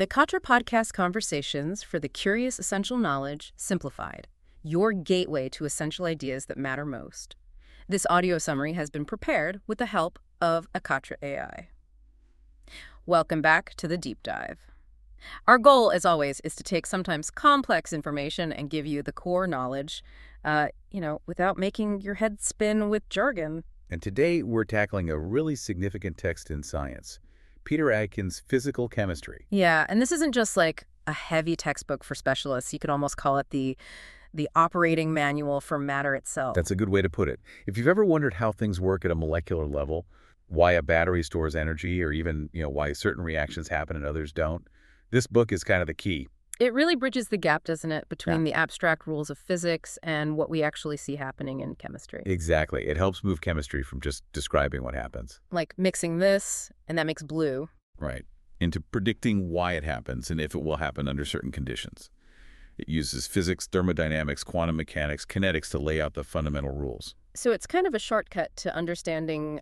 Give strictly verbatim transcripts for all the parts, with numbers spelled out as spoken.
The Katra Podcast Conversations for the Curious Essential Knowledge Simplified, your gateway to essential ideas that matter most. This audio summary has been prepared with the help of Akatra A I. Welcome back to the deep dive. Our goal, as always, is to take sometimes complex information and give you the core knowledge, uh, you know, without making your head spin with jargon. And today we're tackling a really significant text in science, Peter Atkins' Physical Chemistry. Yeah, and this isn't just like a heavy textbook for specialists. You could almost call it the the operating manual for matter itself. That's a good way to put it. If you've ever wondered how things work at a molecular level, why a battery stores energy, or even, you know, why certain reactions happen and others don't, this book is kind of the key. It really bridges the gap, doesn't it, between Yeah. the abstract rules of physics and what we actually see happening in chemistry. Exactly. It helps move chemistry from just describing what happens. Like mixing this, and that makes blue. Right. Into predicting why it happens and if it will happen under certain conditions. It uses physics, thermodynamics, quantum mechanics, kinetics to lay out the fundamental rules. So it's kind of a shortcut to understanding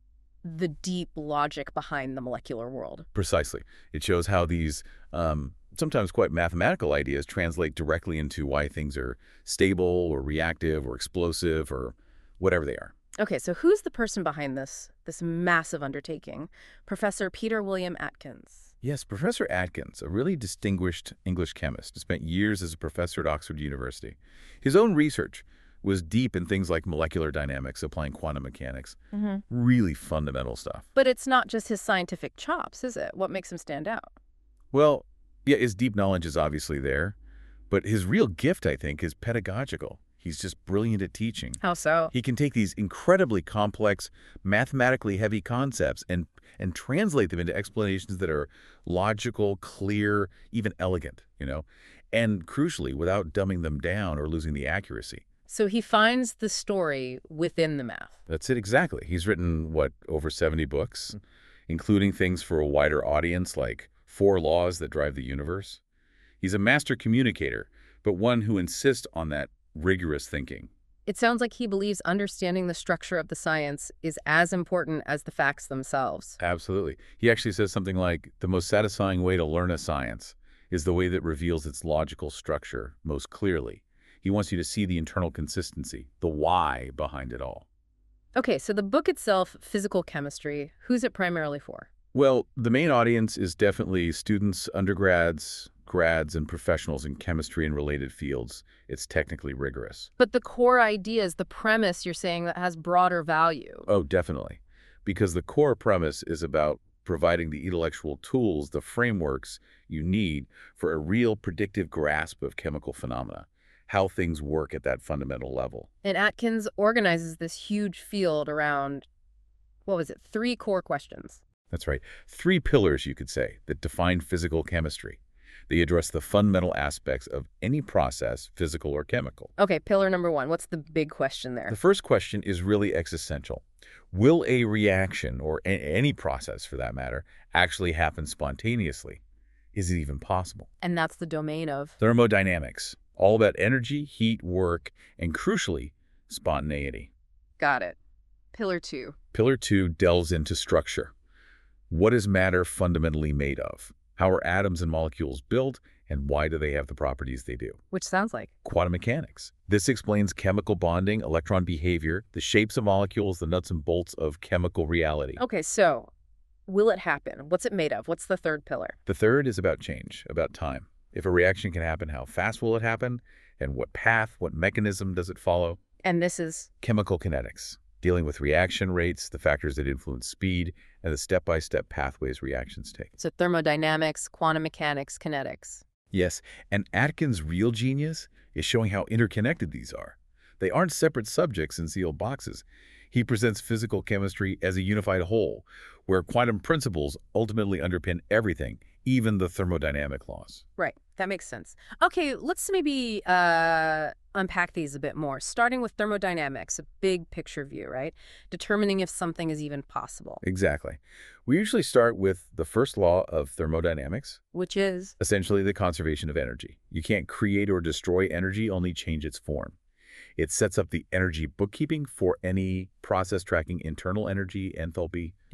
the deep logic behind the molecular world. Precisely. It shows how these um, sometimes quite mathematical ideas translate directly into why things are stable or reactive or explosive or whatever they are. Okay, so who's the person behind this, this massive undertaking? Professor Peter William Atkins. Yes, Professor Atkins, a really distinguished English chemist, spent years as a professor at Oxford University. His own research was deep in things like molecular dynamics, applying quantum mechanics. Mm-hmm. Really fundamental stuff. But it's not just his scientific chops, is it? What makes him stand out? Well, yeah, his deep knowledge is obviously there, but his real gift, I think, is pedagogical. He's just brilliant at teaching. How so? He can take these incredibly complex, mathematically heavy concepts and, and translate them into explanations that are logical, clear, even elegant, you know, and crucially, without dumbing them down or losing the accuracy. So he finds the story within the math. That's it exactly. He's written, what, over seventy books, including things for a wider audience like Four Laws That Drive the Universe. He's a master communicator, but one who insists on that rigorous thinking. It sounds like he believes understanding the structure of the science is as important as the facts themselves. Absolutely. He actually says something like, the most satisfying way to learn a science is the way that reveals its logical structure most clearly. He wants you to see the internal consistency, the why behind it all. Okay, so the book itself, Physical Chemistry, who's it primarily for? Well, the main audience is definitely students, undergrads, grads, and professionals in chemistry and related fields. It's technically rigorous. But the core idea is the premise you're saying that has broader value. Oh, definitely. Because the core premise is about providing the intellectual tools, the frameworks you need for a real predictive grasp of chemical phenomena, how things work at that fundamental level. And Atkins organizes this huge field around, what was it, three core questions. That's right. Three pillars, you could say, that define physical chemistry. They address the fundamental aspects of any process, physical or chemical. Okay, pillar number one. What's the big question there? The first question is really existential. Will a reaction, or a any process for that matter, actually happen spontaneously? Is it even possible? And that's the domain of... Thermodynamics, all about energy, heat, work, and crucially, spontaneity. Got it. Pillar two. Pillar two delves into structure. What is matter fundamentally made of? How are atoms and molecules built, and why do they have the properties they do? Which sounds like... Quantum mechanics. This explains chemical bonding, electron behavior, the shapes of molecules, the nuts and bolts of chemical reality. Okay, so will it happen? What's it made of? What's the third pillar? The third is about change, about time. If a reaction can happen, how fast will it happen? And what path, what mechanism does it follow? And this is... Chemical kinetics, dealing with reaction rates, the factors that influence speed, and the step-by-step pathways reactions take. So thermodynamics, quantum mechanics, kinetics. Yes, and Atkins' real genius is showing how interconnected these are. They aren't separate subjects in sealed boxes. He presents physical chemistry as a unified whole, where quantum principles ultimately underpin everything, even the thermodynamic laws. Right. That makes sense. Okay, let's maybe uh, unpack these a bit more, starting with thermodynamics, a big picture view, right? Determining if something is even possible. Exactly. We usually start with the first law of thermodynamics, Which is? essentially the conservation of energy. You can't create or destroy energy, only change its form. It sets up the energy bookkeeping for any process tracking internal energy, enthalpy,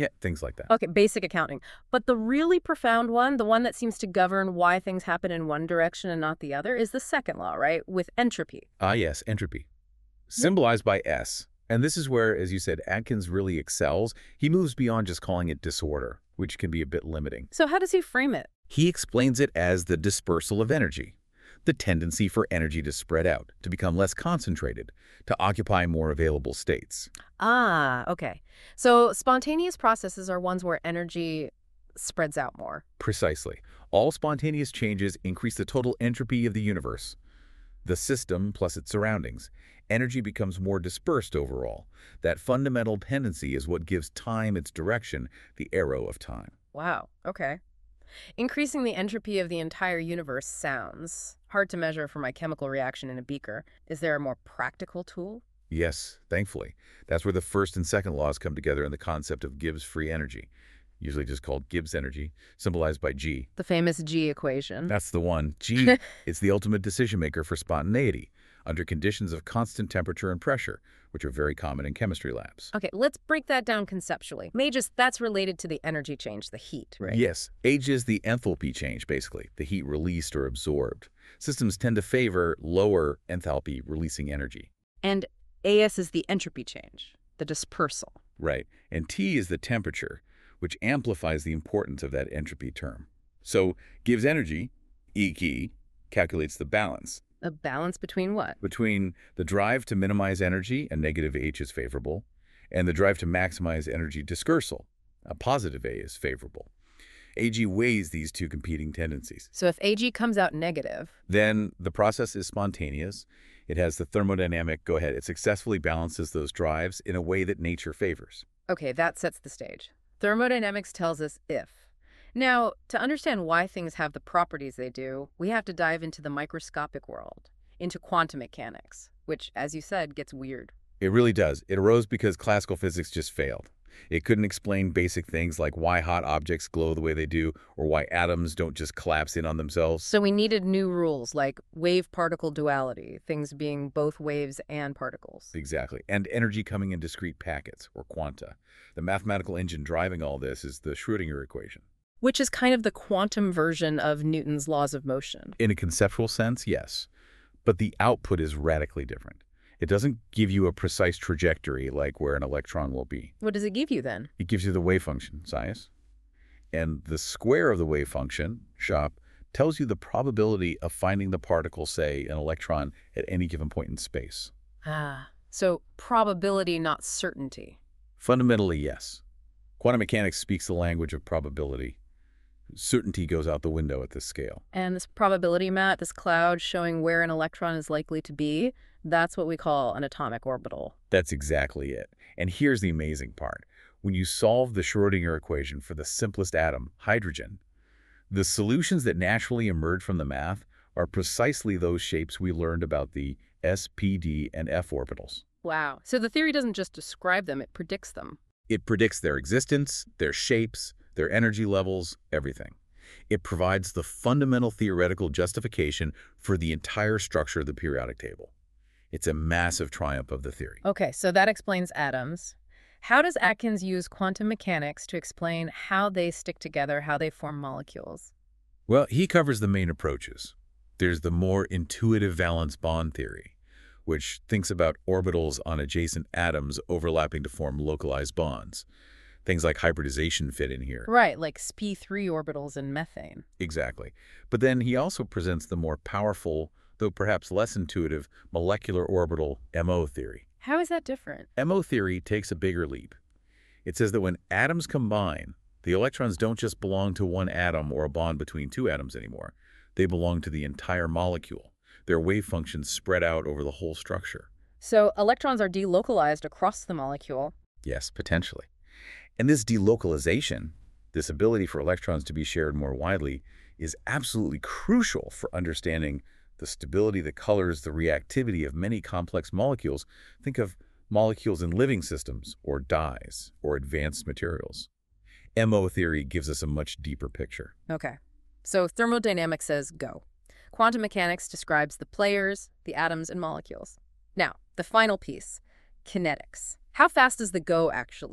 Yeah, things like that. Okay, basic accounting. But the really profound one, the one that seems to govern why things happen in one direction and not the other, is the second law, right? With entropy. Ah, yes, entropy. Symbolized by S. And this is where, as you said, Atkins really excels. He moves beyond just calling it disorder, which can be a bit limiting. So how does he frame it? He explains it as the dispersal of energy, the tendency for energy to spread out, to become less concentrated, to occupy more available states. Ah, okay. So spontaneous processes are ones where energy spreads out more. Precisely. All spontaneous changes increase the total entropy of the universe, the system plus its surroundings. Energy becomes more dispersed overall. That fundamental tendency is what gives time its direction, the arrow of time. Wow, okay. Increasing the entropy of the entire universe sounds hard to measure for my chemical reaction in a beaker. Is there a more practical tool? Yes, thankfully. That's where the first and second laws come together in the concept of Gibbs free energy, usually just called Gibbs energy, symbolized by G. The famous G equation. That's the one. G is the ultimate decision maker for spontaneity under conditions of constant temperature and pressure, which are very common in chemistry labs. Okay, let's break that down conceptually. Mages, that's related to the energy change, the heat, right? Yes. H is the enthalpy change, basically, the heat released or absorbed. Systems tend to favor lower enthalpy releasing energy. And A S is the entropy change, the dispersal. Right. And T is the temperature, which amplifies the importance of that entropy term. So gives energy, E key, calculates the balance. A balance between what? Between the drive to minimize energy, a negative H is favorable, and the drive to maximize energy dispersal, a positive A is favorable. A G weighs these two competing tendencies. So if A G comes out negative, Then the process is spontaneous. It has the thermodynamic go ahead. It successfully balances those drives in a way that nature favors. okay, that sets the stage. Thermodynamics tells us if. Now, to understand why things have the properties they do, we have to dive into the microscopic world, into quantum mechanics, which, as you said, gets weird. It really does. It arose because classical physics just failed. It couldn't explain basic things like why hot objects glow the way they do or why atoms don't just collapse in on themselves. So we needed new rules like wave-particle duality, things being both waves and particles. Exactly. And energy coming in discrete packets, or quanta. The mathematical engine driving all this is the Schrödinger equation. Which is kind of the quantum version of Newton's laws of motion. In a conceptual sense, yes. But the output is radically different. It doesn't give you a precise trajectory like where an electron will be. What does it give you then? It gives you the wave function, Sias. And the square of the wave function, Shop, tells you the probability of finding the particle, say, an electron, at any given point in space. Ah, so probability, not certainty. Fundamentally, yes. Quantum mechanics speaks the language of probability. Certainty goes out the window at this scale. And this probability mat, this cloud showing where an electron is likely to be, that's what we call an atomic orbital. That's exactly it. And here's the amazing part. When you solve the Schrödinger equation for the simplest atom, hydrogen, the solutions that naturally emerge from the math are precisely those shapes we learned about the s, p, d, and f orbitals. Wow. So the theory doesn't just describe them, it predicts them. It predicts their existence, their shapes, their energy levels, everything. It provides the fundamental theoretical justification for the entire structure of the periodic table. It's a massive triumph of the theory. Okay, so that explains atoms. How does Atkins use quantum mechanics to explain how they stick together, how they form molecules? Well, he covers the main approaches. There's the more intuitive valence bond theory, which thinks about orbitals on adjacent atoms overlapping to form localized bonds. Things like hybridization fit in here. Right, like s p three orbitals in methane. Exactly. But then he also presents the more powerful, though perhaps less intuitive, molecular orbital M O theory. How is that different? M O theory takes a bigger leap. It says that when atoms combine, the electrons don't just belong to one atom or a bond between two atoms anymore. They belong to the entire molecule. Their wave functions spread out over the whole structure. So electrons are delocalized across the molecule. Yes, potentially. And this delocalization, this ability for electrons to be shared more widely, is absolutely crucial for understanding the stability that colors the reactivity of many complex molecules. Think of molecules in living systems, or dyes, or advanced materials. M O theory gives us a much deeper picture. Okay. So thermodynamics says go. Quantum mechanics describes the players, the atoms, and molecules. Now, the final piece, kinetics. How fast does the go actually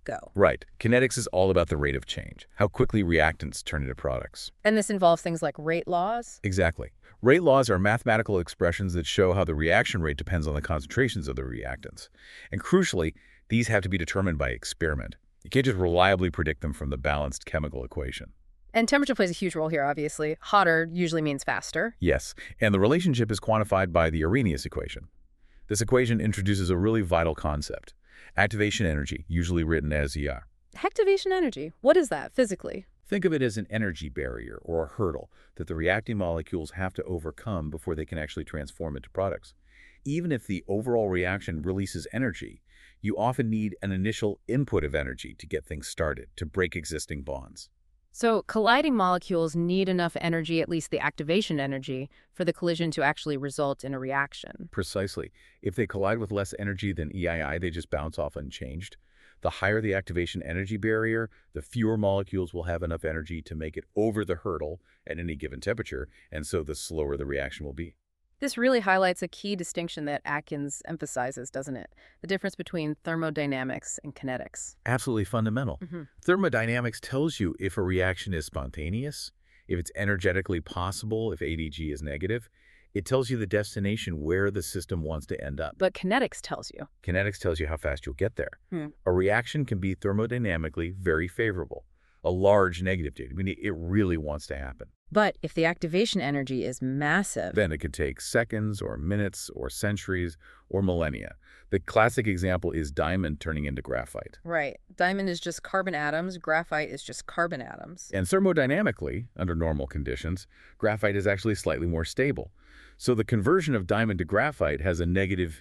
go. Right. Kinetics is all about the rate of change, how quickly reactants turn into products. And this involves things like rate laws? Exactly. Rate laws are mathematical expressions that show how the reaction rate depends on the concentrations of the reactants. And crucially, these have to be determined by experiment. You can't just reliably predict them from the balanced chemical equation. And temperature plays a huge role here, obviously. Hotter usually means faster. Yes, and the relationship is quantified by the Arrhenius equation. This equation introduces a really vital concept: activation energy, usually written as E R. Activation energy. What is that physically? Think of it as an energy barrier or a hurdle that the reacting molecules have to overcome before they can actually transform into products. Even if the overall reaction releases energy, you often need an initial input of energy to get things started, to break existing bonds. So colliding molecules need enough energy, at least the activation energy, for the collision to actually result in a reaction. Precisely. If they collide with less energy than E I I, they just bounce off unchanged. The higher the activation energy barrier, the fewer molecules will have enough energy to make it over the hurdle at any given temperature, and so the slower the reaction will be. This really highlights a key distinction that Atkins emphasizes, doesn't it? The difference between thermodynamics and kinetics. Absolutely fundamental. Mm-hmm. Thermodynamics tells you if a reaction is spontaneous, if it's energetically possible, if A D G is negative. It tells you the destination where the system wants to end up. But kinetics tells you. Kinetics tells you how fast you'll get there. Hmm. A reaction can be thermodynamically very favorable. A large negative data. I mean, it really wants to happen. But if the activation energy is massive, Then it could take seconds or minutes or centuries or millennia. The classic example is diamond turning into graphite. right, diamond is just carbon atoms, graphite is just carbon atoms. And thermodynamically, under normal conditions, graphite is actually slightly more stable. So the conversion of diamond to graphite has a negative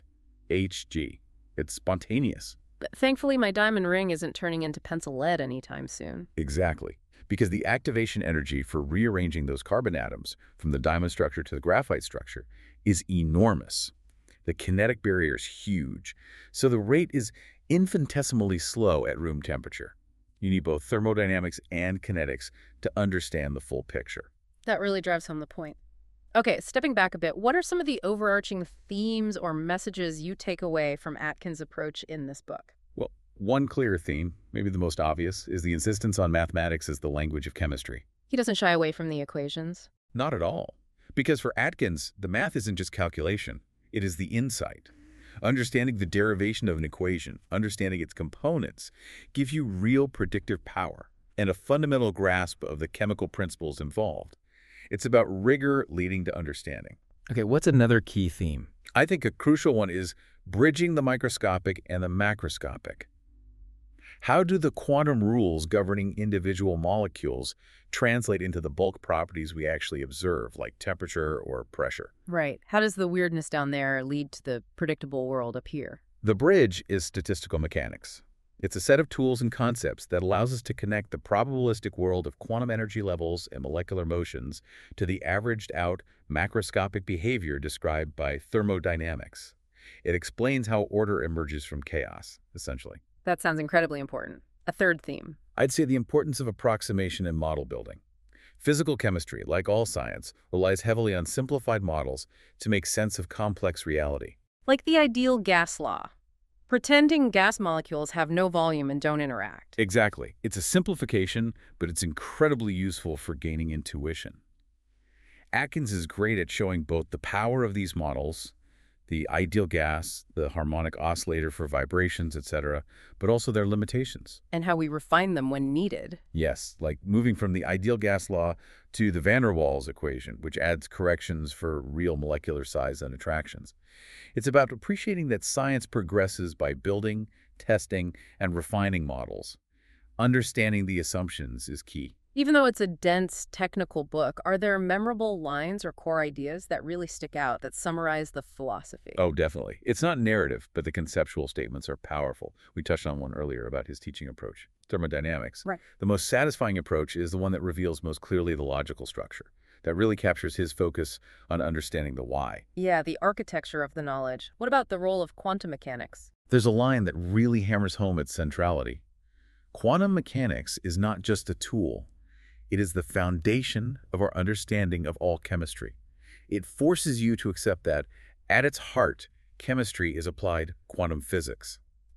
Hg. It's spontaneous. But thankfully, my diamond ring isn't turning into pencil lead anytime soon. Exactly. Because the activation energy for rearranging those carbon atoms from the diamond structure to the graphite structure is enormous. The kinetic barrier is huge, so the rate is infinitesimally slow at room temperature. You need both thermodynamics and kinetics to understand the full picture. That really drives home the point. Okay, stepping back a bit, what are some of the overarching themes or messages you take away from Atkins' approach in this book? Well, one clear theme, maybe the most obvious, is the insistence on mathematics as the language of chemistry. He doesn't shy away from the equations. Not at all. Because for Atkins, the math isn't just calculation. It is the insight. Understanding the derivation of an equation, understanding its components, gives you real predictive power and a fundamental grasp of the chemical principles involved. It's about rigor leading to understanding. Okay, what's another key theme? I think a crucial one is bridging the microscopic and the macroscopic. How do the quantum rules governing individual molecules translate into the bulk properties we actually observe, like temperature or pressure? Right. How does the weirdness down there lead to the predictable world up here? The bridge is statistical mechanics. It's a set of tools and concepts that allows us to connect the probabilistic world of quantum energy levels and molecular motions to the averaged-out macroscopic behavior described by thermodynamics. It explains how order emerges from chaos, essentially. That sounds incredibly important. A third theme. I'd say the importance of approximation and model building. Physical chemistry, like all science, relies heavily on simplified models to make sense of complex reality. Like the ideal gas law. Pretending gas molecules have no volume and don't interact. Exactly. It's a simplification, but it's incredibly useful for gaining intuition. Atkins is great at showing both the power of these models, the ideal gas, the harmonic oscillator for vibrations, et cetera, but also their limitations. And how we refine them when needed. Yes, like moving from the ideal gas law to the van der Waals equation, which adds corrections for real molecular size and attractions. It's about appreciating that science progresses by building, testing, and refining models. Understanding the assumptions is key. Even though it's a dense, technical book, are there memorable lines or core ideas that really stick out that summarize the philosophy? Oh, definitely. It's not narrative, but the conceptual statements are powerful. We touched on one earlier about his teaching approach, thermodynamics. Right. The most satisfying approach is the one that reveals most clearly the logical structure, that really captures his focus on understanding the why. Yeah, the architecture of the knowledge. What about the role of quantum mechanics? There's a line that really hammers home its centrality. Quantum mechanics is not just a tool. It is the foundation of our understanding of all chemistry. It forces you to accept that, at its heart, chemistry is applied quantum physics. A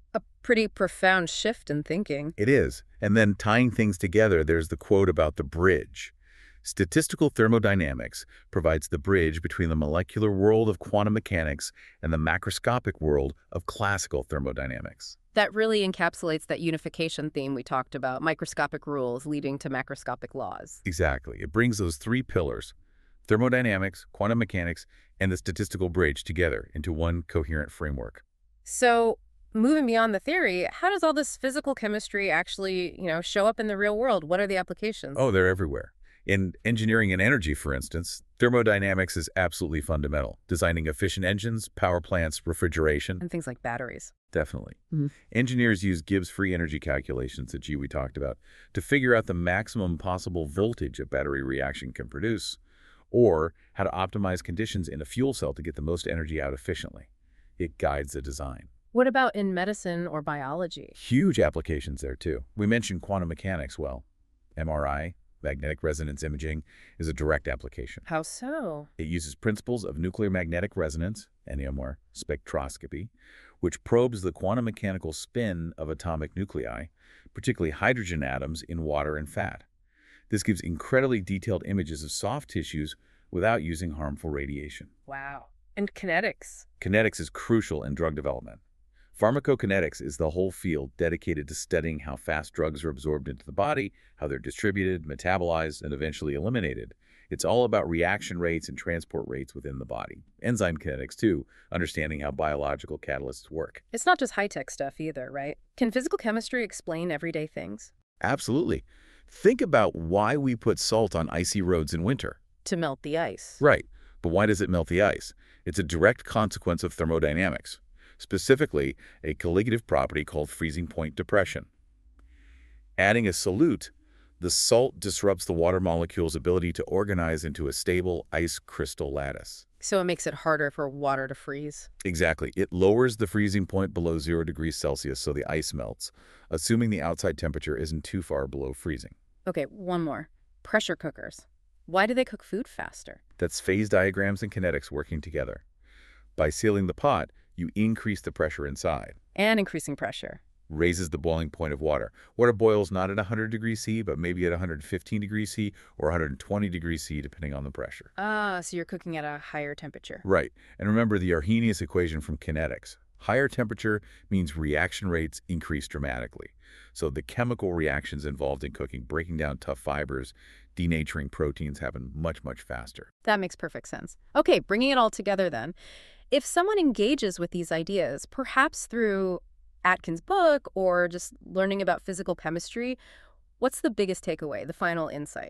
Pretty profound shift in thinking. It is. And then tying things together, there's the quote about the bridge. Statistical thermodynamics provides the bridge between the molecular world of quantum mechanics and the macroscopic world of classical thermodynamics. That really encapsulates that unification theme we talked about, microscopic rules leading to macroscopic laws. Exactly. It brings those three pillars, thermodynamics, quantum mechanics, and the statistical bridge together into one coherent framework. So, moving beyond the theory, how does all this physical chemistry actually, you know, show up in the real world? What are the applications? Oh, they're everywhere. In engineering and energy, for instance, thermodynamics is absolutely fundamental. Designing efficient engines, power plants, refrigeration. And things like batteries. Definitely. Mhm. Engineers use Gibbs free energy calculations that G we talked about to figure out the maximum possible voltage a battery reaction can produce, or how to optimize conditions in a fuel cell to get the most energy out efficiently. It guides the design. What about in medicine or biology? Huge applications there, too. We mentioned quantum mechanics. Well, M R I, magnetic resonance imaging, is a direct application. How so? It uses principles of nuclear magnetic resonance, N M R, spectroscopy, which probes the quantum mechanical spin of atomic nuclei, particularly hydrogen atoms in water and fat. This gives incredibly detailed images of soft tissues without using harmful radiation. Wow. And kinetics. Kinetics is crucial in drug development. Pharmacokinetics is the whole field dedicated to studying how fast drugs are absorbed into the body, how they're distributed, metabolized, and eventually eliminated. It's all about reaction rates and transport rates within the body. Enzyme kinetics, too, understanding how biological catalysts work. It's not just high-tech stuff either, right? Can physical chemistry explain everyday things? Absolutely. Think about why we put salt on icy roads in winter. To melt the ice. Right. But why does it melt the ice? It's a direct consequence of thermodynamics. Specifically, a colligative property called freezing point depression. Adding a solute, the salt disrupts the water molecule's ability to organize into a stable ice crystal lattice. So it makes it harder for water to freeze. Exactly. It lowers the freezing point below zero degrees Celsius so the ice melts, assuming the outside temperature isn't too far below freezing. Okay, one more. Pressure cookers. Why do they cook food faster? That's phase diagrams and kinetics working together. By sealing the pot, you increase the pressure inside. And increasing pressure. Raises the boiling point of water. Water boils not at one hundred degrees C, but maybe at one hundred fifteen degrees C or one hundred twenty degrees C, depending on the pressure. Ah, so you're cooking at a higher temperature. Right. And remember the Arrhenius equation from kinetics. Higher temperature means reaction rates increase dramatically. So the chemical reactions involved in cooking, breaking down tough fibers, denaturing proteins happen much, much faster. That makes perfect sense. Okay, bringing it all together then. If someone engages with these ideas, perhaps through Atkins' book or just learning about physical chemistry, what's the biggest takeaway, the final insight?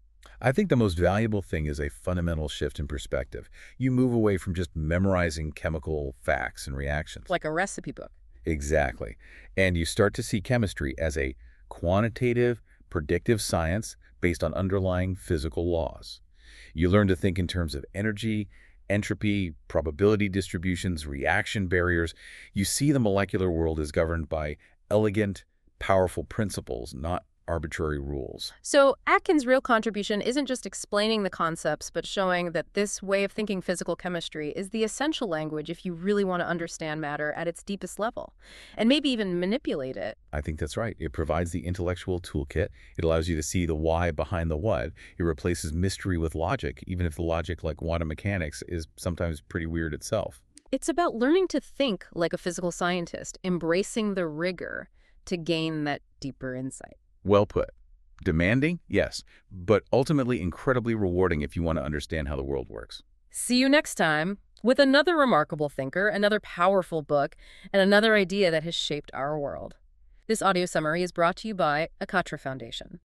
I think the most valuable thing is a fundamental shift in perspective. You move away from just memorizing chemical facts and reactions. Like a recipe book. Exactly. And you start to see chemistry as a quantitative, predictive science based on underlying physical laws. You learn to think in terms of energy, entropy, probability distributions, reaction barriers. You see the molecular world is governed by elegant, powerful principles, not arbitrary rules. So Atkins' real contribution isn't just explaining the concepts, but showing that this way of thinking physical chemistry is the essential language if you really want to understand matter at its deepest level, and maybe even manipulate it. I think that's right. It provides the intellectual toolkit. It allows you to see the why behind the what. It replaces mystery with logic, even if the logic, like quantum mechanics, is sometimes pretty weird itself. It's about learning to think like a physical scientist, embracing the rigor to gain that deeper insight. Well put. Demanding? Yes, but ultimately incredibly rewarding if you want to understand how the world works. See you next time with another remarkable thinker, another powerful book, and another idea that has shaped our world. This audio summary is brought to you by Akatra Foundation.